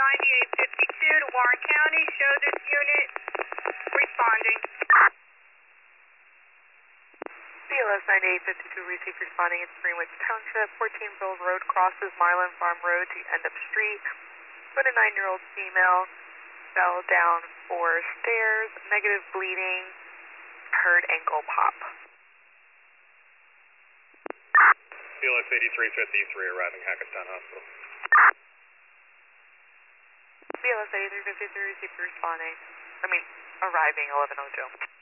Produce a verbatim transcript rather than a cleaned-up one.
ninety-eight fifty-two to Warren County. Show this unit responding. B L S ninety-eight fifty-two received responding in Greenwich Township. fourteenville Road crosses Mylan Farm Road to end of street. twenty-nine-year-old female fell down four stairs. Negative bleeding. Heard ankle pop. B L S eighty-three fifty-three arriving Hackettstown Hospital. B L S eighty-three fifty-three received responding. I mean, arriving eleven oh two.